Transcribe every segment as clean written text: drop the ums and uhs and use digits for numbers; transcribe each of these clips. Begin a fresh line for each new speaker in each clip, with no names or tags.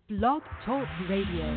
Blog Talk Radio.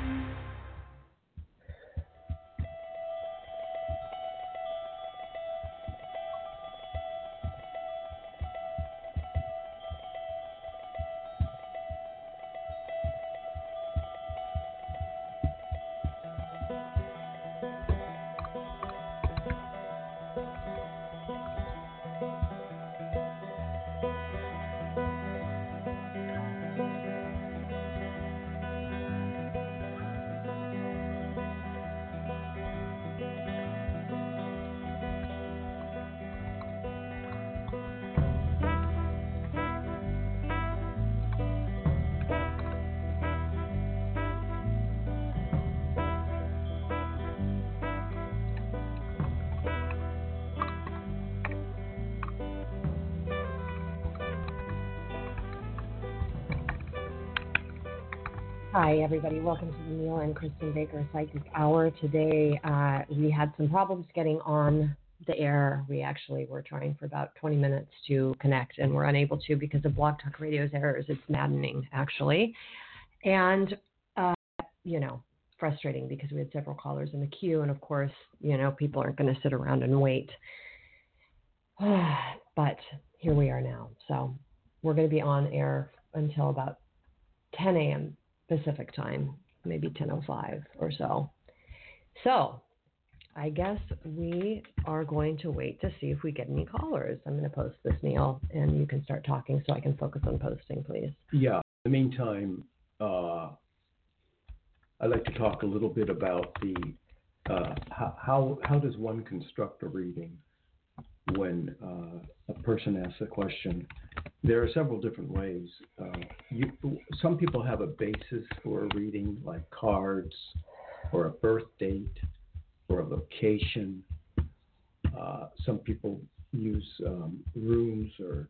Hi, everybody. Welcome to the Neil and Kristen Baker Psychic Hour. Today, we had some problems getting on the air. We actually were trying for about 20 minutes to connect, and we're unable to because of Blog Talk Radio's errors. It's maddening, actually. And, frustrating because we had several callers in the queue, and, of course, people aren't going to sit around and wait. But here we are now. So we're going to be on air until about 10 a.m. Pacific time, maybe 10:05 or so. So I guess we are going to wait to see if we get any callers. I'm going to post this, Neil, and you can start talking so I can focus on posting, please.
Yeah. In the meantime, I'd like to talk a little bit about the how does one construct a reading when a person asks a question. There are several different ways. Some people have a basis for a reading, like cards, or a birth date, or a location. Some people use runes or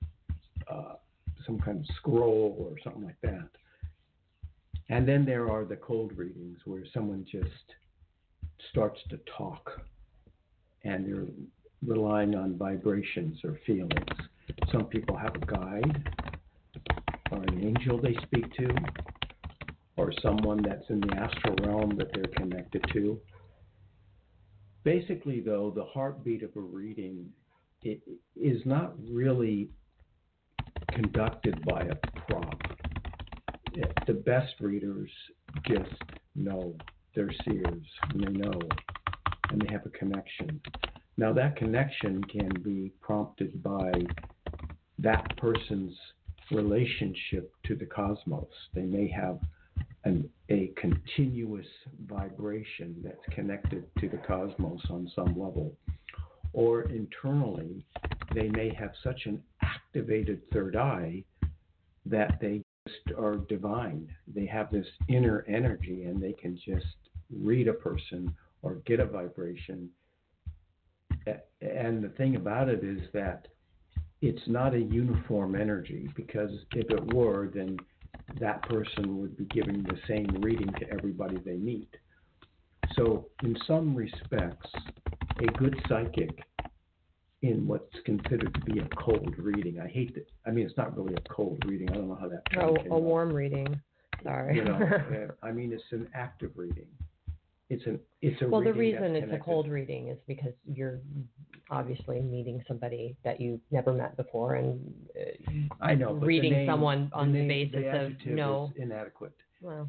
some kind of scroll or something like that. And then there are the cold readings where someone just starts to talk and they're relying on vibrations or feelings. Some people have a guide or an angel they speak to, or someone that's in the astral realm that they're connected to. Basically, though, the heartbeat of a reading it is not really conducted by a prop. The best readers just know. They're seers, and they know, and they have a connection. Now, that connection can be prompted by that person's relationship to the cosmos. They may have a continuous vibration that's connected to the cosmos on some level. Or internally, they may have such an activated third eye that they just are divine. They have this inner energy and they can just read a person or get a vibration. And the thing about it is that it's not a uniform energy, because if it were, then that person would be giving the same reading to everybody they meet. So in some respects, a good psychic in what's considered to be a cold reading, it's not really a cold reading. I don't know how that term came
a warm reading. Sorry.
It's an active reading. It's a
well,
reading.
The reason it's a cold reading is because you're obviously meeting somebody that you've never met before, and
I know, but
reading someone on the basis
of
no
is inadequate.
Well,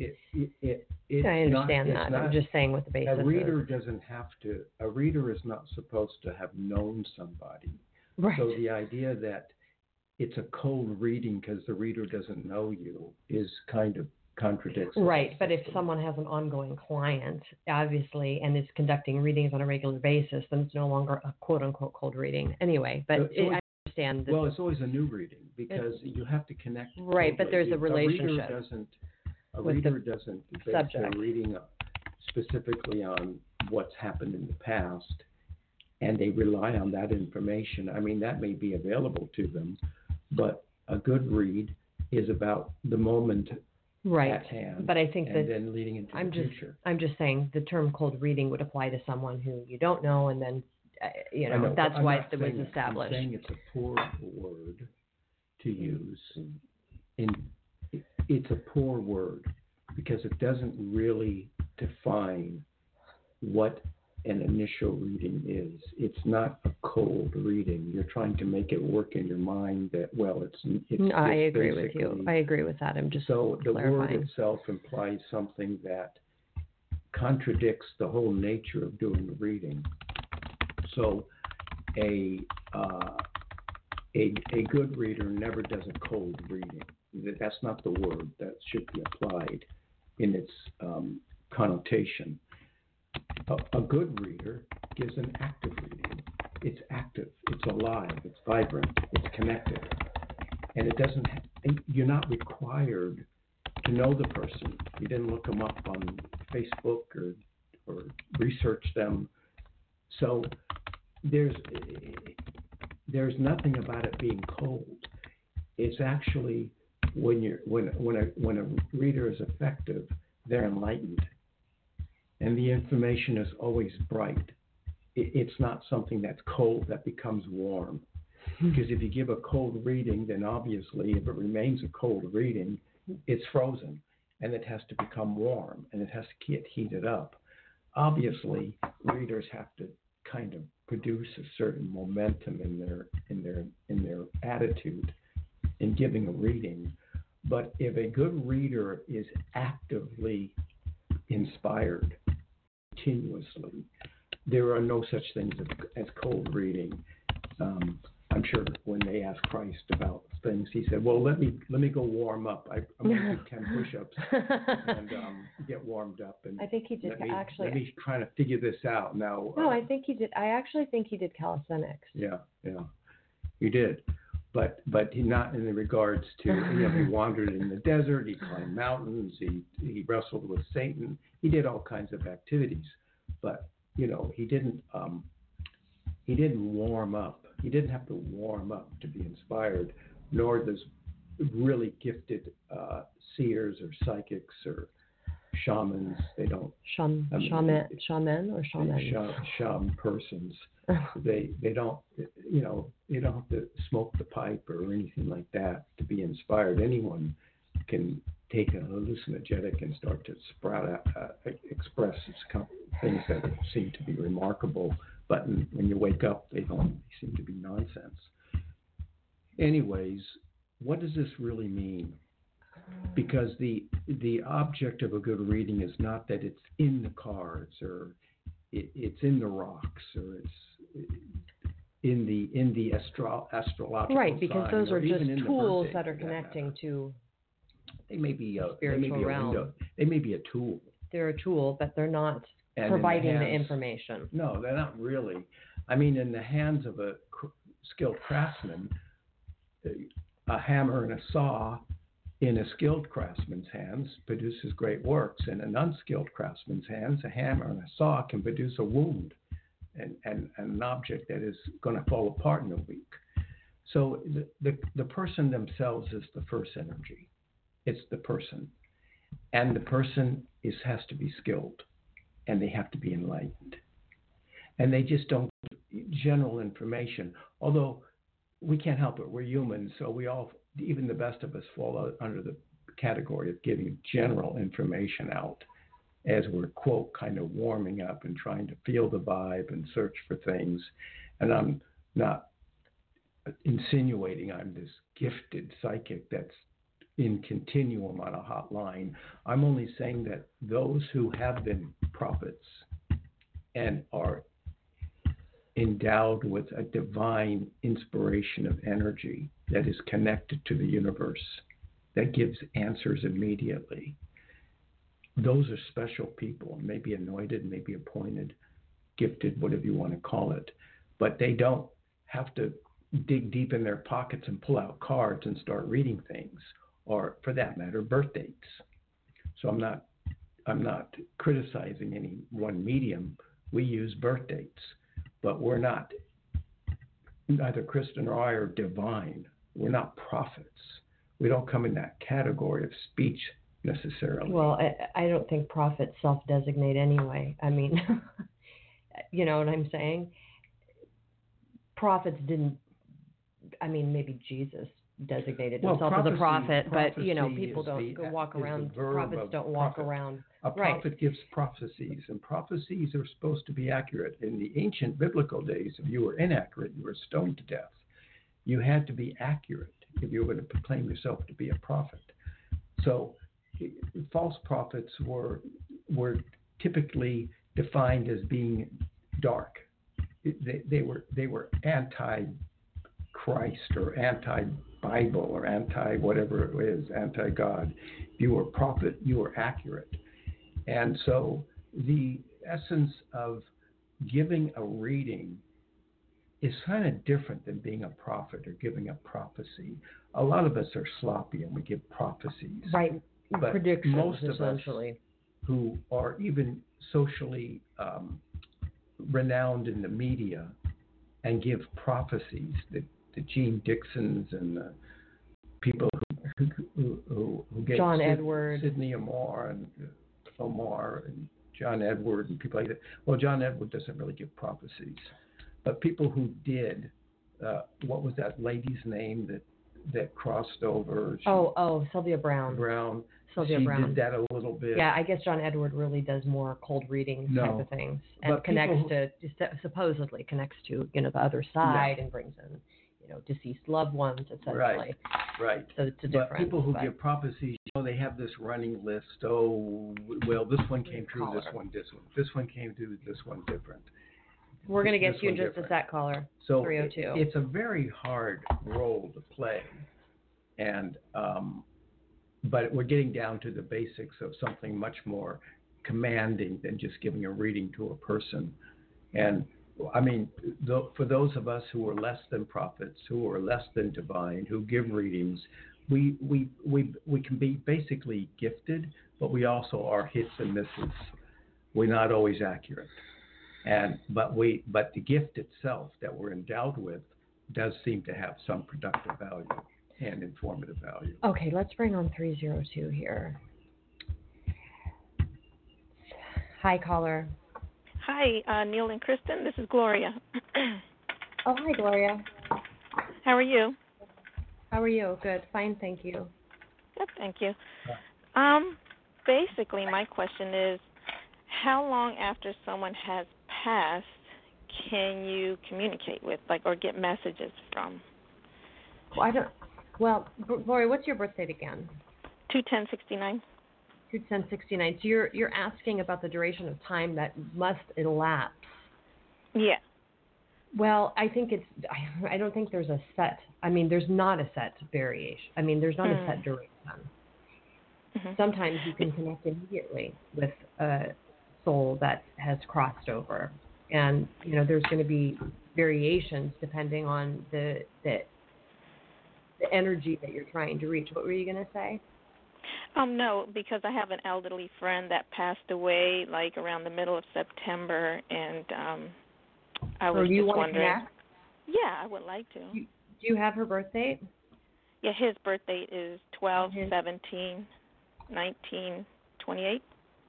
I
understand that. I'm just saying what the basis is.
A reader doesn't have to. A reader is not supposed to have known somebody.
Right.
So the idea that it's a cold reading because the reader doesn't know you is kind of contradicts.
Right, but if someone has an ongoing client, obviously, and is conducting readings on a regular basis, then it's no longer a quote-unquote cold reading. Anyway, but I understand.
Well, it's always a new reading because you have to connect.
Right, but there's a relationship.
A reader doesn't base their reading specifically on what's happened in the past, and they rely on that information. I mean, that may be available to them, but a good read is about the moment.
Right,
at hand,
but I think that
then leading into the future.
I'm just saying the term cold reading would apply to someone who you don't know, and then that's why it was established.
I'm saying it's a poor word to use it's a poor word because it doesn't really define what an initial reading is. It's not a cold reading. You're trying to make it work in your mind that, well, it's
I agree with you. I agree with that. I'm just
so the
clarifying.
word itself implies something that contradicts the whole nature of doing the reading. So a good reader never does a cold reading. That's not the word that should be applied in its connotation. A good reader gives an active reading. It's active, it's alive, it's vibrant, it's connected. And it doesn't, you're not required to know the person. You didn't look them up on Facebook or research them. So there's nothing about it being cold. It's actually when a reader is effective, they're enlightened. And the information is always bright. It's not something that's cold that becomes warm. Because if you give a cold reading, then obviously if it remains a cold reading, it's frozen and it has to become warm and it has to get heated up. Obviously, readers have to kind of produce a certain momentum in their attitude in giving a reading. But if a good reader is actively inspired continuously, there are no such things as cold reading. I'm sure when they asked Christ about things, he said, "Well, let me go warm up. I'm going to do 10 push-ups and get warmed up." And
I think he did actually.
Let me try to figure this out now.
No, I think he did. I actually think he did calisthenics.
Yeah, he did, but he not in regards to he wandered in the desert, he climbed mountains, he wrestled with Satan, he did all kinds of activities, but he didn't warm up. He didn't have to warm up to be inspired, nor does really gifted seers or psychics or shamans. They don't.
Shaman or shamans?
Shaman persons. They don't. You don't have to smoke the pipe or anything like that to be inspired. Anyone can take an hallucinogenic and start to express things that seem to be remarkable. But when you wake up, they seem to be nonsense. Anyways, what does this really mean? Because the object of a good reading is not that it's in the cards or it's in the rocks or it's in the astrological
right, because
sign,
those are just tools that are
that
connecting to
they may be a
spiritual realm.
Window. They may be a tool.
They're a tool, but they're not providing the information.
No, they're not really. I mean, in the hands of a skilled craftsman, a hammer and a saw in a skilled craftsman's hands produces great works. In an unskilled craftsman's hands, a hammer and a saw can produce a wound and an object that is going to fall apart in a week. So the person themselves is the first energy. It's the person. And the person has to be skilled. And they have to be enlightened. And they just don't give general information. Although we can't help it. We're humans, so we all, even the best of us, fall under the category of giving general information out as we're, quote, kind of warming up and trying to feel the vibe and search for things. And I'm not insinuating I'm this gifted psychic that's in continuum on a hotline. I'm only saying that those who have been prophets and are endowed with a divine inspiration of energy that is connected to the universe, that gives answers immediately, those are special people, maybe anointed, maybe appointed, gifted, whatever you want to call it. But they don't have to dig deep in their pockets and pull out cards and start reading things, or for that matter, birth dates. So I'm not criticizing any one medium. We use birth dates, but we're not, neither Kristen or I are divine. We're not prophets. We don't come in that category of speech necessarily.
Well, I don't think prophets self-designate anyway. I mean, you know what I'm saying? Prophets didn't, I mean, maybe Jesus designated
Well,
himself as a prophet, but
prophecy
people
is
don't go walk
is the
around.
verb
Prophets
of
don't walk
prophet.
around.
A
Right.
prophet gives prophecies, and prophecies are supposed to be accurate. In the ancient biblical days, if you were inaccurate, you were stoned to death. You had to be accurate if you were going to proclaim yourself to be a prophet. So, false prophets were typically defined as being dark. They were anti-Christ or anti-Bible or anti-whatever it is, anti-God. If you were a prophet, you were accurate. And so the essence of giving a reading is kind of different than being a prophet or giving a prophecy. A lot of us are sloppy and we give prophecies.
Right.
But
Predictions,
most of us
essentially.
who are even socially renowned in the media and give prophecies, the Gene Dixons and the people who get
John Edward.
Sidney Omar and John Edward and people like that. Well, John Edward doesn't really give prophecies, but people who did. What was that lady's name that crossed over?
Sylvia Brown. Sylvia
she
Brown
did that a little bit.
Yeah, I guess John Edward really does more cold reading type of things, and
but
supposedly connects to the other side and brings in deceased loved ones, essentially.
Right.
So it's a difference.
But people who give prophecies, they have this running list. Oh, well, this one came true, this one different. This one came true, this one different.
We're going to get you in just a sec, caller.
So
302.
It's a very hard role to play, and but we're getting down to the basics of something much more commanding than just giving a reading to a person. And I mean, for those of us who are less than prophets, who are less than divine, who give readings, we can be basically gifted, but we also are hits and misses. We're not always accurate, but the gift itself that we're endowed with does seem to have some productive value and informative value.
Okay, let's bring on 302 here. Hi, caller.
Hi, Neil and Kristen. This is Gloria.
Oh, hi, Gloria.
How are you?
How are you? Good. Fine, thank you.
Good, thank you. Basically, my question is, how long after someone has passed can you communicate with, or get messages from?
Well, Gloria, what's your birth date again?
2/10/69.
2/10/69. So you're asking about the duration of time that must elapse.
Yeah.
Well, I think I don't think there's a set. I mean, there's not a set variation. I mean, there's not a set duration. Mm-hmm. Sometimes you can connect immediately with a soul that has crossed over, and there's going to be variations depending on the energy that you're trying to reach. What were you going to say?
No, because I have an elderly friend that passed away around the middle of September, and I was just wondering.
Connect?
Yeah, I would like to.
Do you have her birth date?
Yeah, his birth date is 12/17/1928.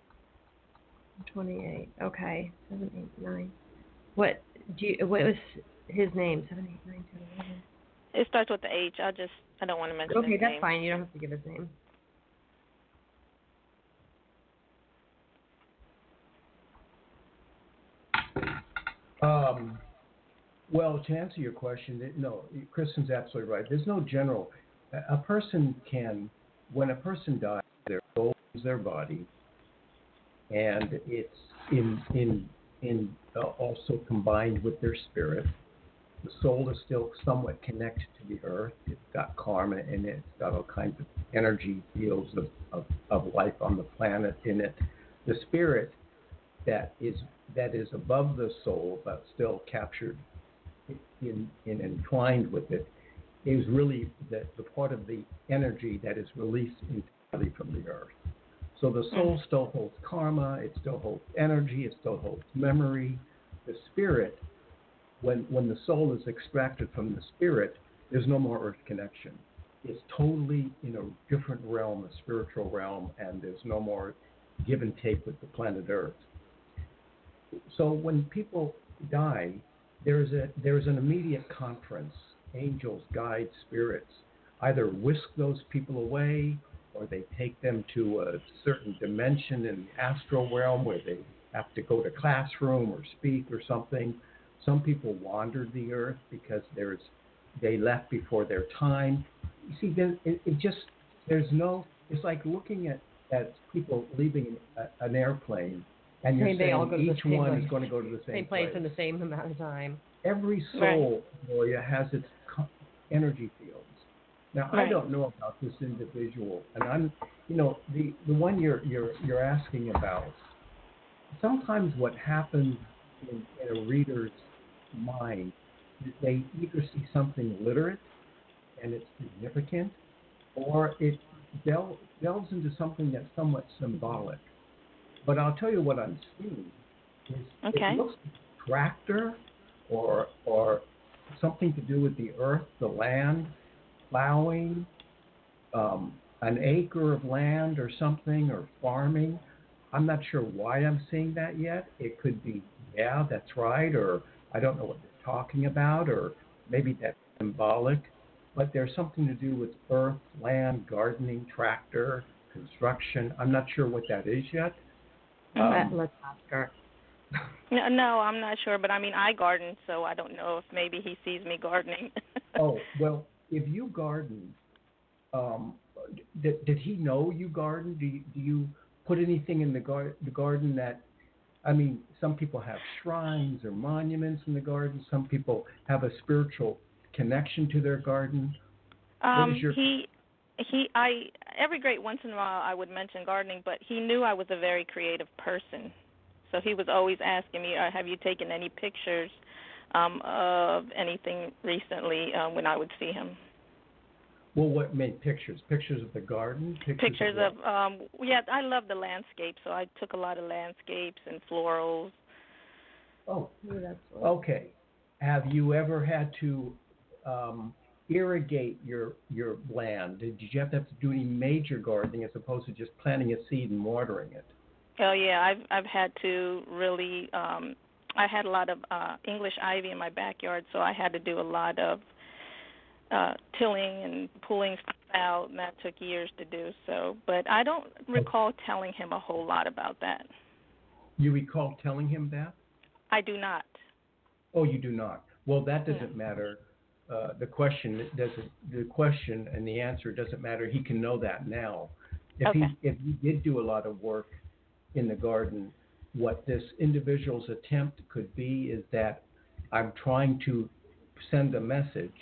28. Okay. 7, 8, 9. What was his name? 7, 8, 9, 10, 11.
It starts with the H. I don't want to mention his name.
Okay, that's fine. You don't have to give his name.
Well, to answer your question, no, Kristen's absolutely right. There's no general. A person when a person dies, their soul leaves their body, and it's also combined with their spirit. The soul is still somewhat connected to the earth. It's got karma in it. It's got all kinds of energy fields of life on the planet in it. The spirit that is above the soul but still captured in entwined with it is really the part of the energy that is released entirely from the earth. So the soul still holds karma, it still holds energy, it still holds memory. The spirit, when the soul is extracted from the spirit, there's no more earth connection. It's totally in a different realm, a spiritual realm, and there's no more give and take with the planet Earth. So when people die, there's an immediate conference, angels, guides, spirits, either whisk those people away or they take them to a certain dimension in the astral realm where they have to go to classroom or speak or something. Some people wandered the earth because they left before their time. You see, it's like looking at people leaving an airplane and you're
They all
saying
go to the
each
same
one
place.
is going to go to the same
place in the same amount of time.
Every soul, Gloria, has its energy fields. Now, I don't know about this individual, and I'm, the one you're asking about. Sometimes what happens in a reader's mind is they either see something literate and it's significant, or it delves into something that's somewhat symbolic. But I'll tell you what I'm seeing is it looks like a tractor or something to do with the earth, the land, plowing, an acre of land or something, or farming. I'm not sure why I'm seeing that yet. It could be, yeah, that's right, or I don't know what they're talking about, or maybe that's symbolic. But there's something to do with earth, land, gardening, tractor, construction. I'm not sure what that is yet.
Let's ask her.
No, I'm not sure, but I mean, I garden, so I don't know if maybe he sees me gardening.
Oh, well, if you garden, did he know you garden? Do you put anything in the garden that, I mean, some people have shrines or monuments in the garden. Some people have a spiritual connection to their garden. What is your...
every great once in a while I would mention gardening, but he knew I was a very creative person. So he was always asking me, have you taken any pictures of anything recently when I would see him.
Well, what made pictures? Pictures of the garden?
Pictures of I love the landscape, so I took a lot of landscapes and florals.
Oh, okay. Have you ever had to irrigate your land? Did you have to do any major gardening as opposed to just planting a seed and watering it?
Oh yeah, I've had to really. I had a lot of English ivy in my backyard, so I had to do a lot of tilling and pulling stuff out, and that took years to do. So, but I don't recall telling him a whole lot about that.
You recall telling him that?
I do not.
Oh, you do not. Well, that doesn't matter. The question and the answer doesn't matter. He can know that now. If he did do a lot of work in the garden, what this individual's attempt could be is that I'm trying to send a message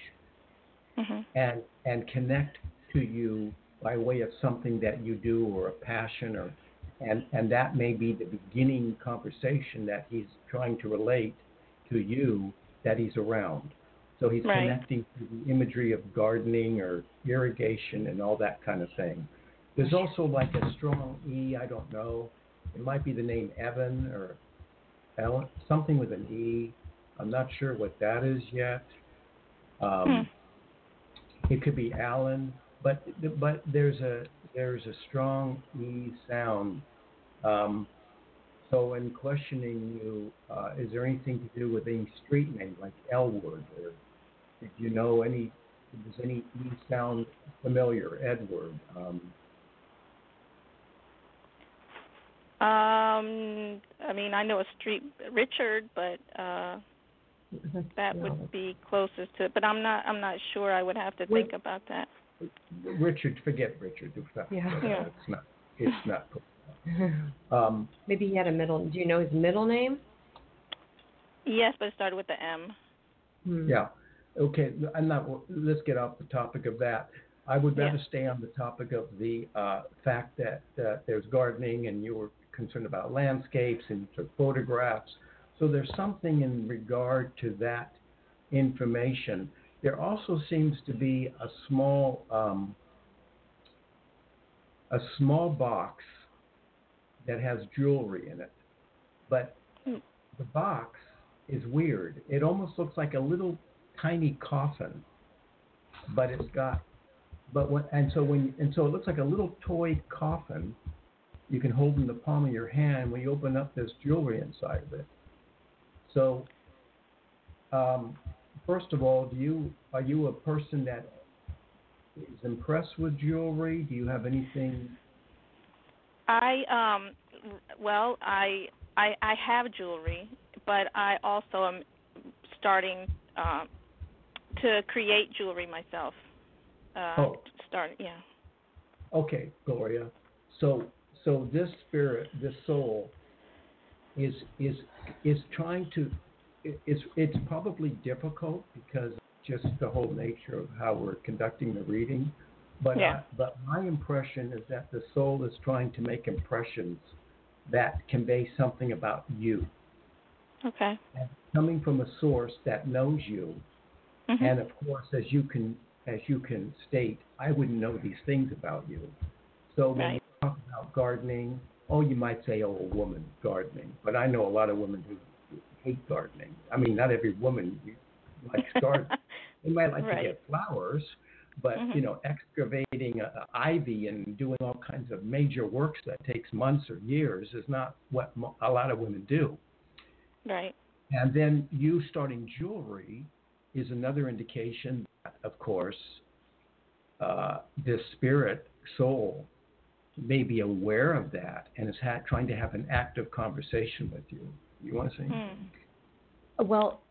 and connect to you by way of something that you do or a passion and that may be the beginning conversation that he's trying to relate to you that he's around. So he's connecting to the imagery of gardening or irrigation and all that kind of thing. There's also like a strong E, I don't know. It might be the name Evan or Ellen, something with an E. I'm not sure what that is yet. It could be Alan, but there's a strong E sound. So in questioning you, is there anything to do with any street name like Elwood, or did you know does any E sound familiar? Edward.
I mean, I know a street, Richard, but that would be closest to it. But I'm not sure. I would have to think about that.
Richard, forget Richard. It's not.
Maybe he had a middle. Do you know his middle name?
Yes, but it started with the M.
Yeah. Okay. Let's get off the topic of that. I would rather stay on the topic of the fact that there's gardening, and you were concerned about landscapes and you took photographs. So there's something in regard to that information. There also seems to be a small box that has jewelry in it, but the box is weird. It almost looks like a little tiny coffin, but it's got so it looks like a little toy coffin you can hold in the palm of your hand. When you open up, there's jewelry inside of it. So, first of all, are you a person that is impressed with jewelry? Do you have anything?
I well, I have jewelry, but I also am starting to create jewelry myself. Yeah.
Okay, Gloria. So this spirit, this soul, is trying to. It's probably difficult because just the whole nature of how we're conducting the reading. But
Yeah.
but my impression is that the soul is trying to make impressions that convey something about you,
Okay.
and coming from a source that knows you.
Mhm.
And of course, as you can state, I wouldn't know these things about you. So when you
Right.
talk about gardening, you might say, "Oh, a woman gardening," but I know a lot of women who hate gardening. I mean, not every woman likes gardening. They might like to
Right.
get flowers, but
Mhm.
excavating ivy and doing all kinds of major works that takes months or years is not what a lot of women do.
Right.
And then you starting jewelry is another indication that, of course, this spirit soul may be aware of that and is trying to have an active conversation with you. You want to say anything?
Well,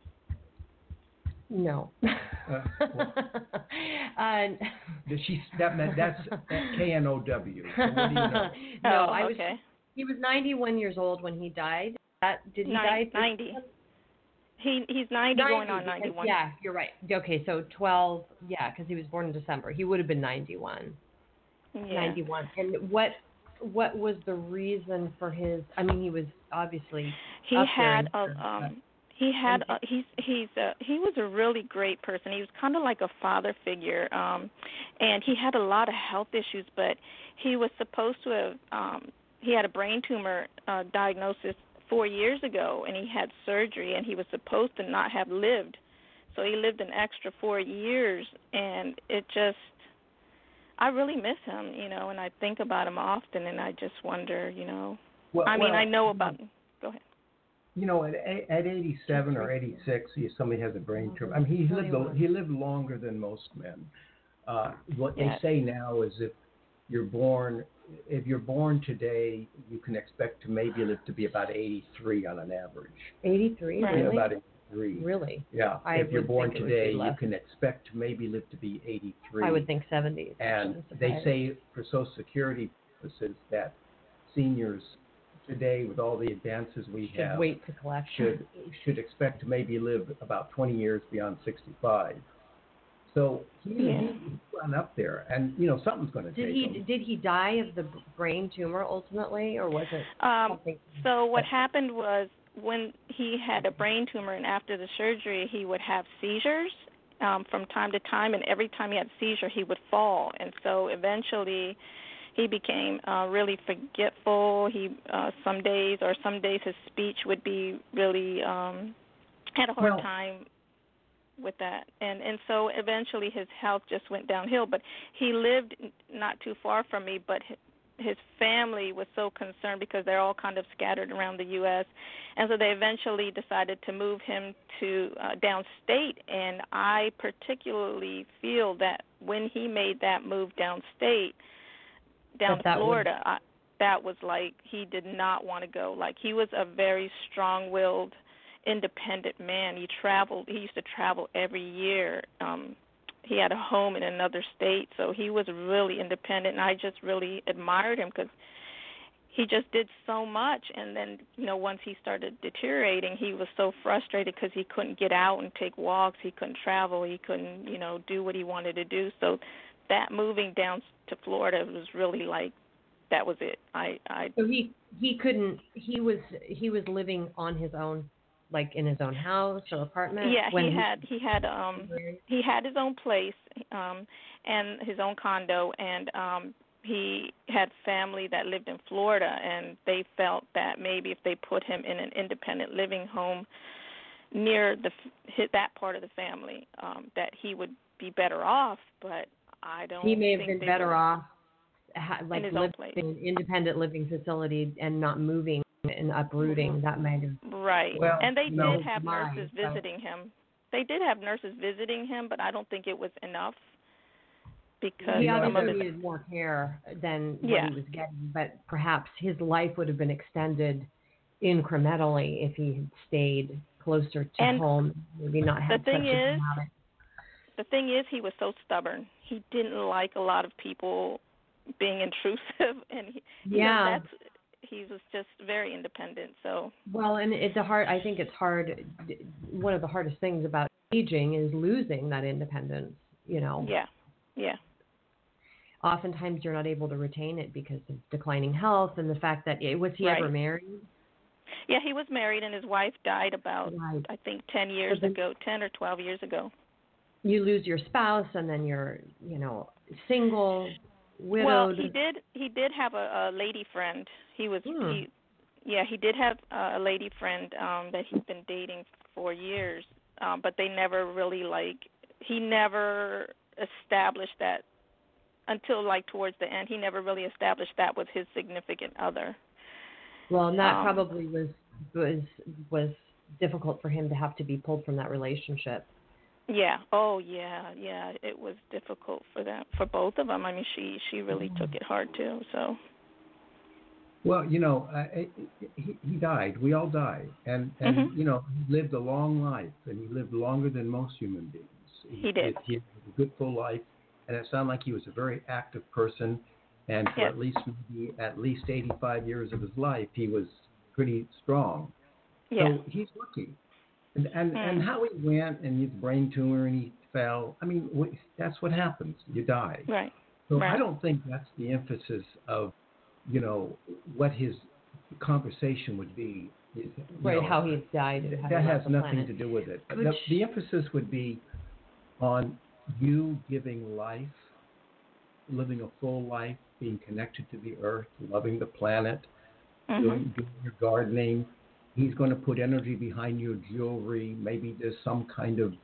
no.
Well,
uh,
that's KNOW. So what do you know?
No,
Oh, okay.
He was 91 years old when he died. Did he die?
90. He's 90 going on 91.
Yeah, you're right. Okay, so 12. Yeah, because he was born in December. He would have been 91.
Yeah.
91. And what was the reason for his? I mean, he was obviously
He
up there
had
in
a he was a really great person. He was kind of like a father figure, and he had a lot of health issues. But he was supposed to have he had a brain tumor diagnosis 4 years ago, and he had surgery, and he was supposed to not have lived. So he lived an extra 4 years, and it just. I really miss him, and I think about him often, and I just wonder, I know about. Go ahead.
At 87 or 86, somebody has a brain tumor. I mean, he lived longer than most men. What they say now is if you're born today, you can expect to maybe live to be about 83 on an average.
83,
Right.
really?
About 83.
Really?
Yeah. If you're born today, you can expect to maybe live to be 83.
I would think 70.
And they say for Social Security purposes that seniors today, with all the advances we have,
wait to collect.
should expect to maybe live about 20 years beyond 65. So he's gone up there, and something's going to take him.
Did he die of the brain tumor ultimately, or was it something?
So what happened was when he had a brain tumor, and after the surgery, he would have seizures from time to time, and every time he had a seizure, he would fall, and so eventually. He became really forgetful. He some days his speech would be really had a hard time with that, and so eventually his health just went downhill. But he lived not too far from me, but his family was so concerned because they're all kind of scattered around the U.S., and so they eventually decided to move him to downstate. And I particularly feel that when he made that move downstate. Down to Florida, that was like he did not want to go. Like he was a very strong-willed, independent man. He used to travel every year. He had a home in another state, so he was really independent, and I just really admired him because he just did so much. And then, once he started deteriorating, he was so frustrated because he couldn't get out and take walks. He couldn't travel. He couldn't, do what he wanted to do. So that moving down to Florida was really like that was it.
So he couldn't. He was living on his own, like in his own house or apartment.
Yeah, he had his own place and his own condo, and he had family that lived in Florida, and they felt that maybe if they put him in an independent living home near that part of the family, that he would be better off. But I don't.
He may have been better off, like living in an independent living facility and not moving and uprooting. That might have.
Right. Well, and they did have nurses visiting him. They did have nurses visiting him, but I don't think it was enough. because
he
some of
obviously
it.
needed more care than what
Yeah.
he was getting, but perhaps his life would have been extended incrementally if he had stayed closer to
And
home, maybe not had such a dramatic.
The thing is, he was so stubborn. He didn't like a lot of people being intrusive, and he was just very independent. So
well, and I think it's hard. One of the hardest things about aging is losing that independence.
Yeah.
Oftentimes you're not able to retain it because of declining health and the fact that was he ever married?
Yeah, he was married, and his wife died about I think 10 or 12 years ago.
You lose your spouse, and then you're single, widowed.
Well, he did have a lady friend. He did have a lady friend that he'd been dating for years, but they never really he never established that until towards the end. He never really established that with his significant other.
Well, and that probably was difficult for him to have to be pulled from that relationship.
Yeah. Oh, yeah. It was difficult for both of them. I mean, she really took it hard too. So.
Well, he died. We all die, and he lived a long life, and he lived longer than most human beings.
He did.
He had a good full life, and it sounded like he was a very active person. And for at least 85 years of his life, he was pretty strong.
Yeah.
So he's lucky. And how he went, and his brain tumor, and he fell. I mean, that's what happens. You die.
Right.
So I don't think that's the emphasis of, what his conversation would be.
How he died.
That has nothing to do with it. The emphasis would be on you giving life, living a full life, being connected to the earth, loving the planet, doing your gardening. He's going to put energy behind your jewelry. Maybe there's some kind of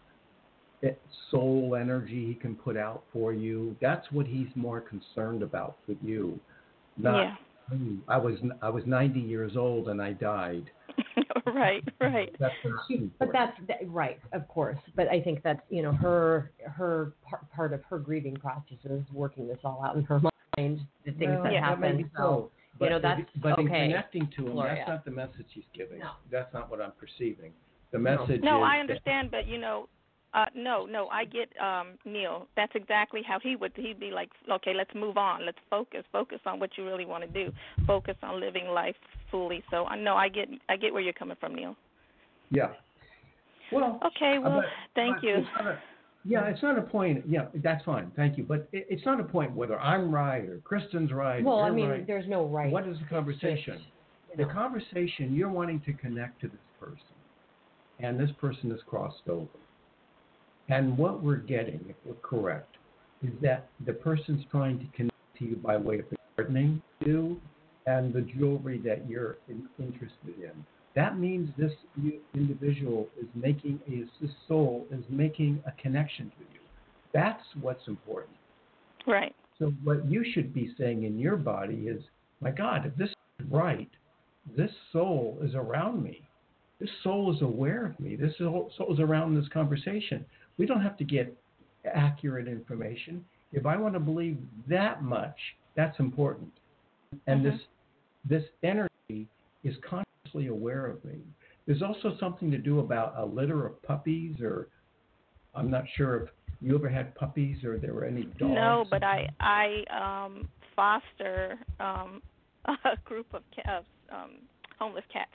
soul energy he can put out for you. That's what he's more concerned about with you. Not, I was 90 years old and I died.
Right.
That's important.
But that's right, of course. But I think that's her part of her grieving process is working this all out in her mind, the things that happen.
So. But
that's
but
okay.
in connecting to him,
Gloria.
That's not the message he's giving.
No.
That's not what I'm perceiving. The message
No,
is
I understand, but no, I get Neil. That's exactly how he'd be like, okay, let's move on. Let's focus on what you really want to do. Focus on living life fully. So I get where you're coming from, Neil.
Yeah. Well.
Okay. Well, thank you.
It's not a point. Yeah, that's fine. Thank you. But it's not a point whether I'm right or Kristen's right.
Well,
or right.
There's no right.
What is the conversation? The conversation, you're wanting to connect to this person, and this person has crossed over. And what we're getting, if we're correct, is that the person's trying to connect to you by way of the gardening you and the jewelry that you're interested in. That means this individual this soul is making a connection with you. That's what's important.
Right.
So what you should be saying in your body is, my God, if this is right, this soul is around me. This soul is aware of me. This soul is around this conversation. We don't have to get accurate information. If I want to believe that much, that's important. And this energy is consciously aware of me. There's also something to do about a litter of puppies, or I'm not sure if you ever had puppies or there were any dogs.
No, but I foster a group of homeless cats.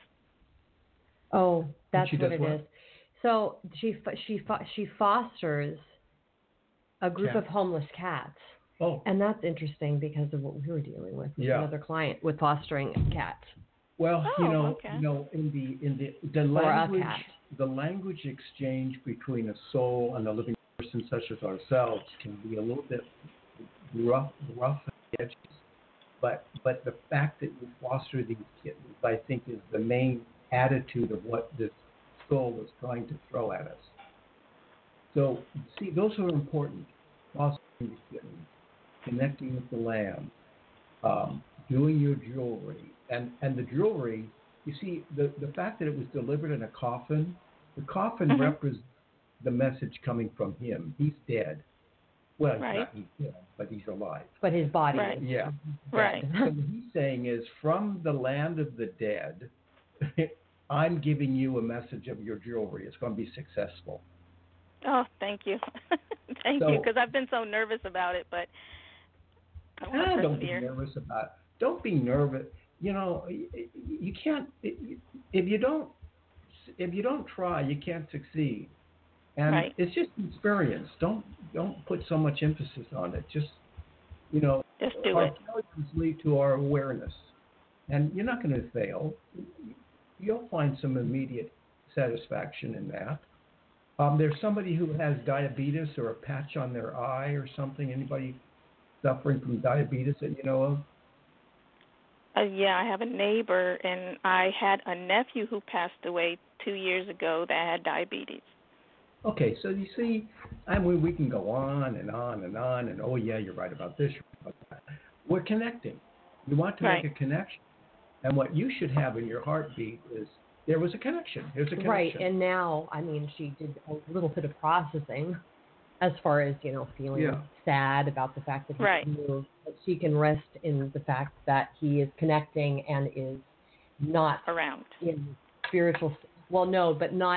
Oh, that's what it is.
What?
So she fosters a group of homeless cats.
Oh.
And that's interesting because of what we were dealing with another client with fostering cats.
Well,
okay.
in the language exchange between a soul and a living person such as ourselves can be a little bit rough at the edges. But the fact that you foster these kittens, I think, is the main attitude of what this soul is trying to throw at us. So, see, those are important. Fostering the kittens, connecting with the land, doing your jewelry. And the jewelry, you see, the fact that it was delivered in a coffin, the coffin represents the message coming from him. He's dead. Well,
Right.
he's not, but he's alive.
but his body
Right.
is
Yeah.
dead.
Right.
So what
Right.
he's saying is, from the land of the dead, I'm giving you a message of your jewelry. It's going to be successful.
Oh, thank you. Thank you, because I've been so nervous about it, but I want to
Don't be
persevere.
nervous about it. Don't be nervous. You know, you can't, if you don't try, you can't succeed. And
Right.
it's just experience. Don't put so much emphasis on it. Just, you know,
Just do
our
it.
failures lead to our awareness. And you're not going to fail. You'll find some immediate satisfaction in that. There's somebody who has diabetes or a patch on their eye or something. Anybody suffering from diabetes that you know of?
Yeah, I have a neighbor, and I had a nephew who passed away 2 years ago that had diabetes.
Okay, so you see, I mean, we can go on and on and on, and oh yeah, you're right about this, you're right about that. We're connecting. You want to
Right.
make a connection, and what you should have in your heartbeat is there was a connection. There's a connection.
Right, and now, I mean, she did a little bit of processing as far as, you know, feeling sad about the fact that he
Right.
moved. But she can rest in the fact that he is connecting and is not
Around.
in spiritual. Well, no, but not.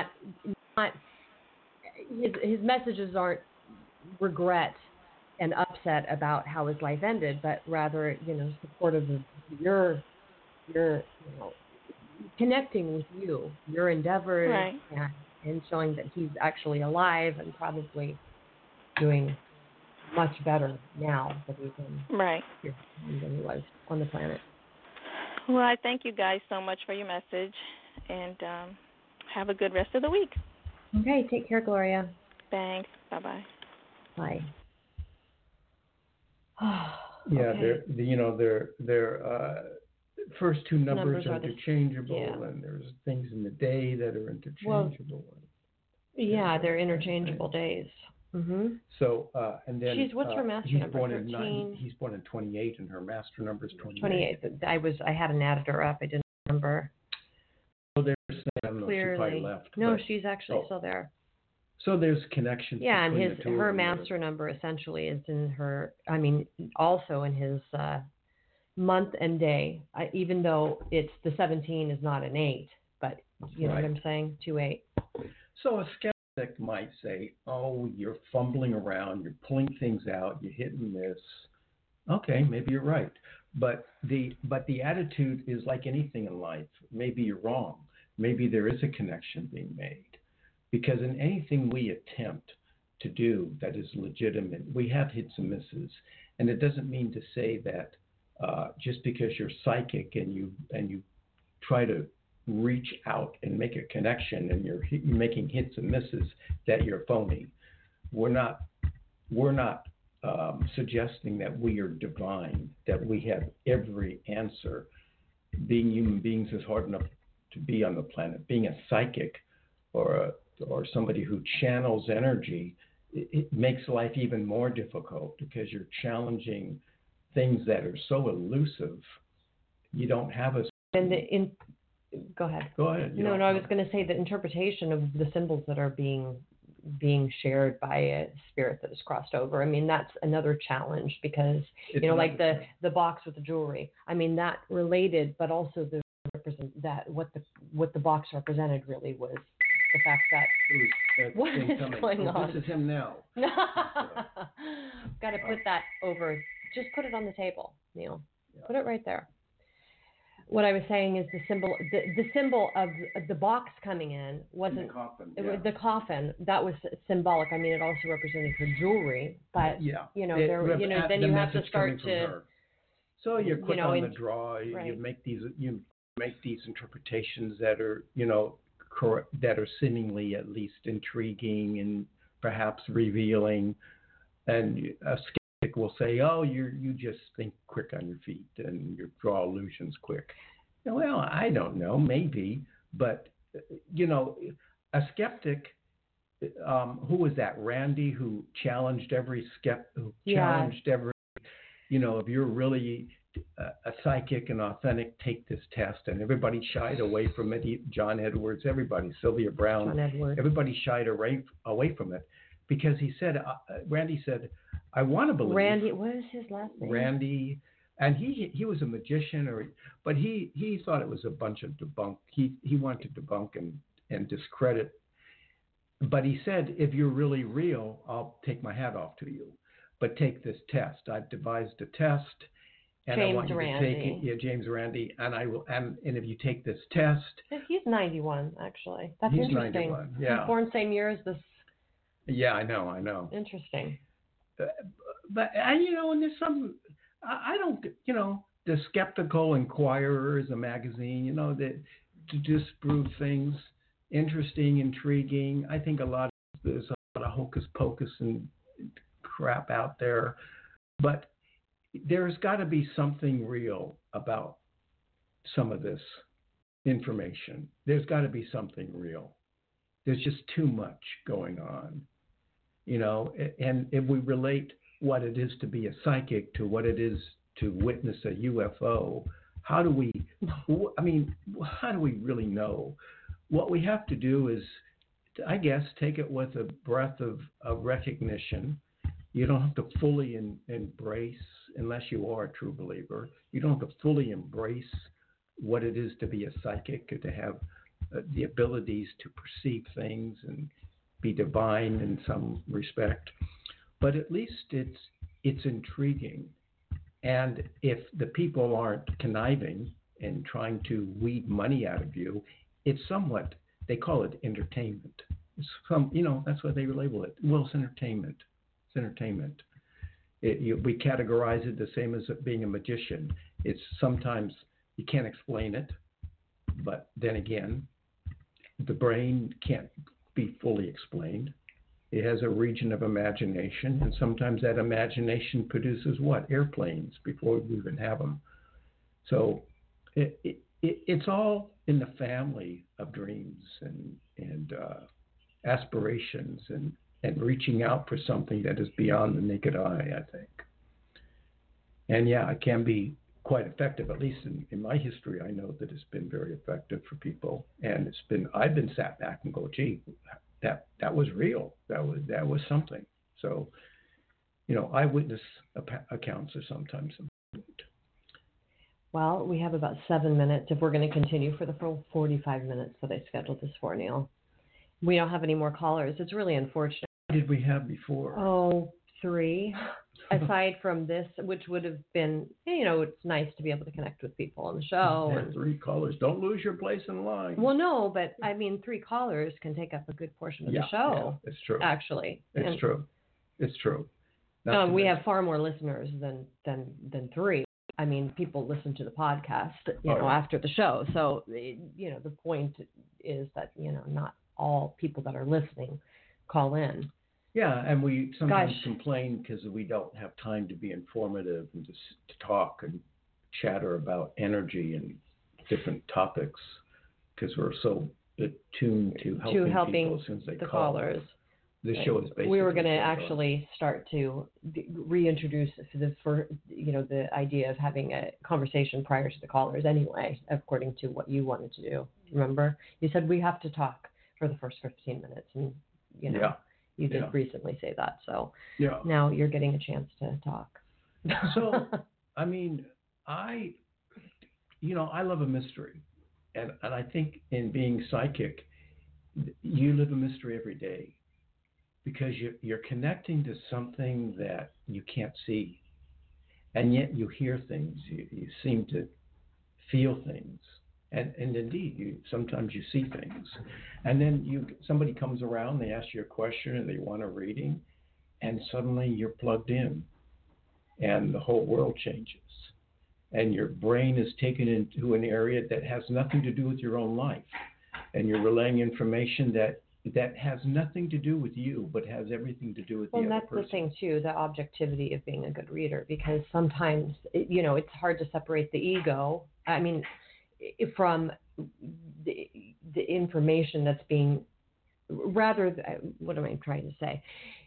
His messages aren't regret and upset about how his life ended, but rather, you know, supportive of your you know, connecting with your endeavors,
Right.
and showing that he's actually alive and probably doing much better now that he's in
Right.
here than he was on the planet.
Well, I thank you guys so much for your message, and have a good rest of the week.
Okay, take care, Gloria.
Thanks. Bye-bye.
Bye.
Yeah,
Okay.
their first two numbers are
are the-
interchangeable,
yeah.
and there's things in the day that are interchangeable.
Yeah, they're interchangeable days. Mm-hmm.
So, and then
What's her master
he's
number?
born in
13?
he's born in 28, and her master number is 28.
28. I had an editor up. I didn't remember.
So there's, I don't know, she probably
Clearly.
left.
No,
but-
she's actually still there.
So there's connections.
Yeah, and
between the two
her
of them.
master number essentially is in her. I mean, also in his month and day. Even though it's the 17 is not an 8, but you know what I'm saying? 2-8.
So a skeptic might say, "Oh, you're fumbling around, you're pulling things out, you hit and miss." Okay, maybe you're right, but the attitude is like anything in life. Maybe you're wrong. Maybe there is a connection being made. Because in anything we attempt to do that is legitimate, we have hits and misses, and it doesn't mean to say that just because you're psychic and you try to reach out and make a connection and you're making hits and misses that you're phony. We're not suggesting that we are divine, that we have every answer. Being human beings is hard enough to be on the planet. Being a psychic or somebody who channels energy, it makes life even more difficult because you're challenging things that are so elusive. You don't have a...
And go ahead.
Go ahead.
No, I was going to say the interpretation of the symbols that are being shared by a spirit that has crossed over. I mean, that's another challenge because, like the box with the jewelry. I mean, that related, but also the represent that what the box represented really was the fact that what is going on?
This is him now.
Got to put that over. Just put it on the table, Neil. Yeah. Put it right there. What I was saying is the symbol of the box coming in wasn't
the coffin.
It was the coffin. That was symbolic. I mean, it also represented her jewelry, but then you have to start to.
So you're quick on the draw. You make these interpretations that are that are seemingly at least intriguing and perhaps revealing, and a skeptic will say, "Oh, you just think quick on your feet and you draw illusions quick." Well, I don't know, maybe, but a skeptic. Who was that? Randy, who challenged every challenged every. If you're really a psychic and authentic, take this test, and everybody shied away from it. John Edwards, everybody, Sylvia Brown, everybody shied away from it because he said, Randy said, I want to believe
Randy, what is his last name?
Randy, and he was a magician, but he thought it was a bunch of debunk. He wanted to debunk and discredit. But he said, if you're really real, I'll take my hat off to you. But take this test. I've devised a test, and I want you to take it. Yeah, James Randi, and I will. And if you take this test,
he's 91 actually. That's
he's
interesting.
91. Yeah,
he's born same year as this.
Yeah, I know.
Interesting.
But and there's some. I don't. The Skeptical Inquirer is a magazine. That to disprove things. Interesting, intriguing. I think there's a lot of hocus pocus and crap out there, but there's got to be something real about some of this information. There's got to be something real. There's just too much going on, and if we relate what it is to be a psychic to what it is to witness a UFO, how do we really know? What we have to do is, I guess, take it with a breath of recognition. You don't have to fully embrace, unless you are a true believer, you don't have to fully embrace what it is to be a psychic or to have the abilities to perceive things and be divine in some respect. But at least it's intriguing. And if the people aren't conniving and trying to weed money out of you, it's somewhat, they call it entertainment. It's that's what they label it. Well, it's entertainment. It's entertainment. We categorize it the same as it being a magician. It's sometimes you can't explain it, but then again, the brain can't be fully explained. It has a region of imagination, and sometimes that imagination produces what? Airplanes before we even have them. So it's all in the family of dreams and aspirations and reaching out for something that is beyond the naked eye, I think. And yeah, it can be quite effective. At least in my history, I know that it's been very effective for people. And I've been sat back and go, gee, that was real. That was something. So, eyewitness accounts are sometimes important.
Well, we have about 7 minutes if we're going to continue for the full 45 minutes that I scheduled this for, Neil. We don't have any more callers. It's really unfortunate.
What did we have before?
Oh, 3. Aside from this, which would have been, it's nice to be able to connect with people on the show.
And 3 callers. Don't lose your place in line.
Well, no, but 3 callers can take up a good portion of the show.
Yeah, it's true.
Actually.
It's true.
We have far more listeners than 3. People listen to the podcast, after the show. So, the point is that, not all people that are listening call in.
Yeah, and we sometimes complain because we don't have time to be informative and to talk and chatter about energy and different topics because we're so attuned to helping people as soon as they call.
Callers.
The show is basically.
We were going to actually start to reintroduce the idea of having a conversation prior to the callers anyway, according to what you wanted to do. Remember, you said we have to talk for the first 15 minutes, and you did recently say that. So now you're getting a chance to talk.
So, I love a mystery, and I think in being psychic, you live a mystery every day. Because you're connecting to something that you can't see, and yet you hear things. You seem to feel things, and indeed, sometimes you see things, and then somebody comes around, they ask you a question, and they want a reading, and suddenly you're plugged in, and the whole world changes, and your brain is taken into an area that has nothing to do with your own life, and you're relaying information that has nothing to do with you, but has everything to do with the other person. Well,
that's the thing, too, the objectivity of being a good reader, because sometimes, it's hard to separate the ego, from the information that's being, what am I trying to say?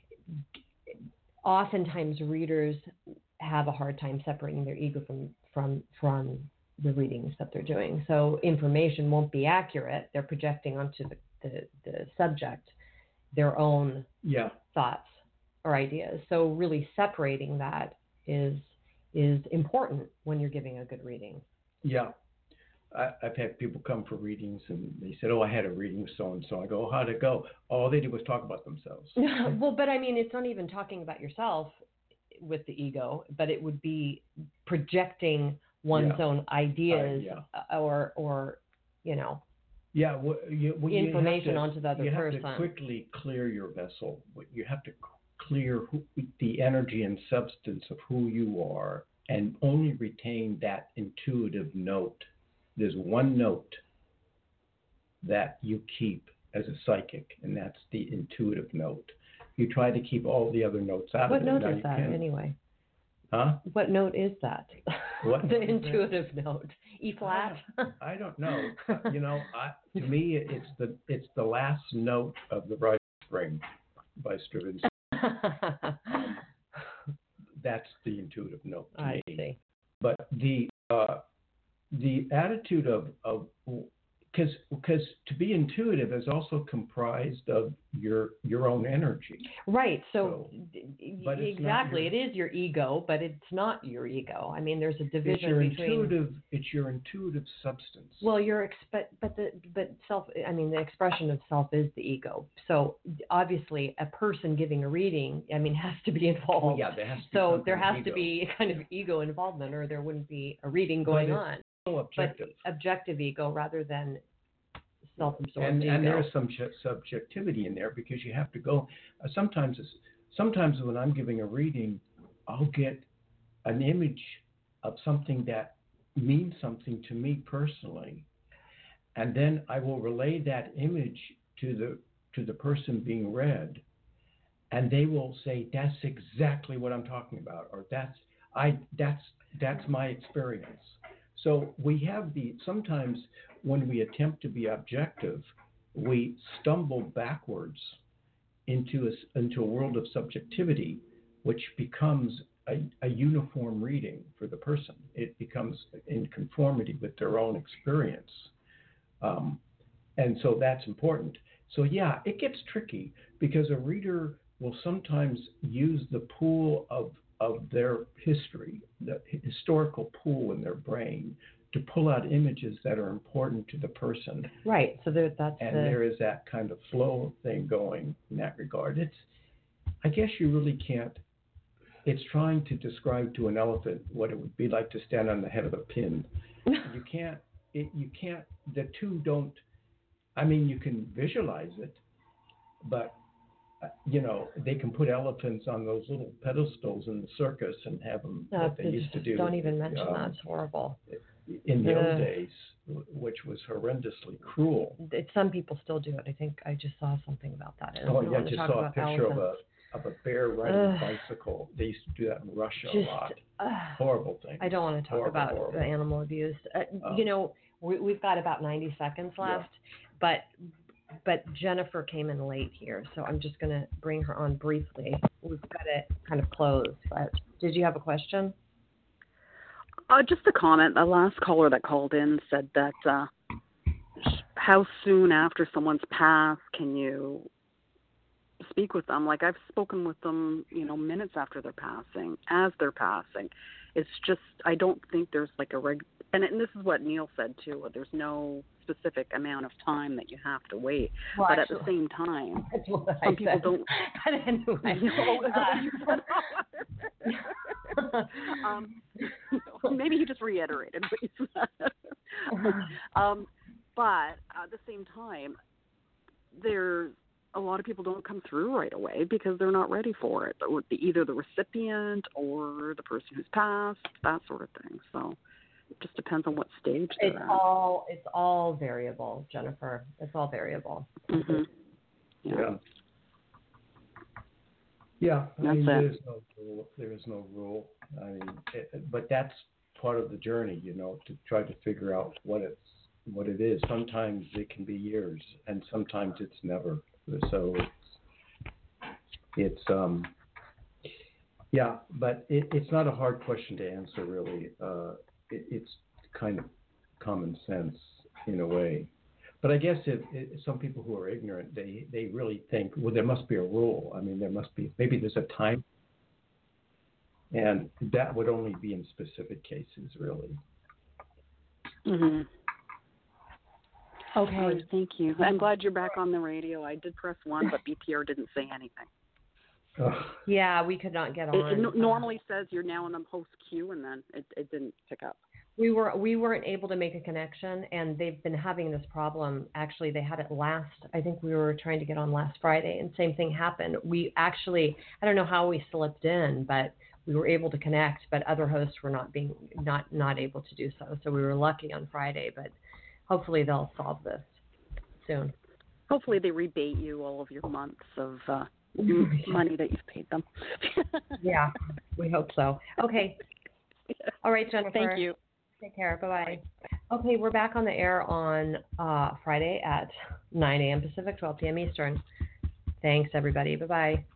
Oftentimes, readers have a hard time separating their ego from the readings that they're doing. So information won't be accurate. They're projecting onto the subject their own thoughts. or ideas. So really separating that is important when you're giving a good reading.
Yeah. I've had people come for readings and they said, "Oh, I had a reading with so-and-so." I go, "How'd it go?" All they did was talk about themselves.
Well, but I mean, it's not even talking about yourself with the ego, but it would be projecting one's own ideas or you know, information onto the other person.
You have to quickly clear your vessel. You have to clear the energy and substance of who you are and only retain that intuitive note. There's one note that you keep as a psychic, and that's the intuitive note. You try to keep all the other notes out
of
it.
What note is that anyway?
Huh?
What note is that?
What
the intuitive note? E flat?
I don't know. To me, it's the last note of the Rite of Spring by Stravinsky. That's the intuitive note.
I see.
But the attitude of because to be intuitive is also comprised of your own energy.
Right. So exactly, it is your ego, but it's not your ego. I mean, there's a division between.
It's your intuitive substance.
Well, self. I mean, the expression of self is the ego. So obviously, a person giving a reading, I mean, has to be involved.
Well, yeah, there has to be.
So there has to be a kind of ego involvement, or there wouldn't be a reading going on.
Objective.
But objective ego rather than self-absorbed ego.
And there's some subjectivity in there because you have to go. Sometimes when I'm giving a reading, I'll get an image of something that means something to me personally, and then I will relay that image to the person being read, and they will say, "That's exactly what I'm talking about," or that's my experience. So we have sometimes when we attempt to be objective, we stumble backwards into a world of subjectivity, which becomes a uniform reading for the person. It becomes in conformity with their own experience. And so that's important. So yeah, it gets tricky because a reader will sometimes use the pool of their history, the historical pool in their brain, to pull out images that are important to the person.
Right. So there
is that kind of flow thing going in that regard. I guess you really can't. It's trying to describe to an elephant what it would be like to stand on the head of a pin. You can't. The two don't. I mean, you can visualize it, but they can put elephants on those little pedestals in the circus and have them what they used to do.
Don't even mention that. It's horrible.
In the old days, which was horrendously cruel.
Some people still do it. I think I just saw something about that.
I just saw a picture of a bear riding a bicycle. They used to do that in Russia a lot. Horrible thing.
I don't want to talk about animal abuse. We've got about 90 seconds left, but Jennifer came in late here, so I'm just going to bring her on briefly. We've got it kind of closed, but did you have a question?
Just a comment. The last caller that called in said that how soon after someone's passed can you speak with them? Like, I've spoken with them, minutes after they're passing, as they're passing. It's just, I don't think there's like and this is what Neil said too, there's no specific amount of time that you have to wait.
Well,
but
actually,
at the same time,
some
people don't. Maybe he just reiterated what you said. But at the same time, there's a lot of people don't come through right away because they're not ready for it. Either the recipient or the person who's passed, that sort of thing. So it just depends on what stage they're at.
It's all variable, Jennifer. It's all variable.
Mm-hmm.
Yeah. I mean, there is no rule. I mean, but that's part of the journey, to try to figure out what it is. Sometimes it can be years, and sometimes it's never. So but it's not a hard question to answer, really. It's kind of common sense in a way. But I guess if some people who are ignorant, they really think, well, there must be a rule. I mean, there must be, maybe there's a time. And that would only be in specific cases, really.
Mhm.
Okay.
All right, thank you. I'm glad you're back on the radio. I did press 1, but BPR didn't say anything.
Yeah, we could not get on.
It normally says you're now in the host queue, and then it didn't pick up.
We weren't able to make a connection, and they've been having this problem. Actually, they had it I think we were trying to get on last Friday, and same thing happened. We actually, I don't know how we slipped in, but we were able to connect, but other hosts were not able to do so. So we were lucky on Friday, but hopefully they'll solve this soon.
Hopefully they rebate you all of your months of money that you've paid them.
Yeah, we hope so. Okay. All right, Jennifer.
Thank you.
Take care. Bye-bye. Okay, we're back on the air on Friday at 9 a.m. Pacific, 12 p.m. Eastern. Thanks, everybody. Bye-bye.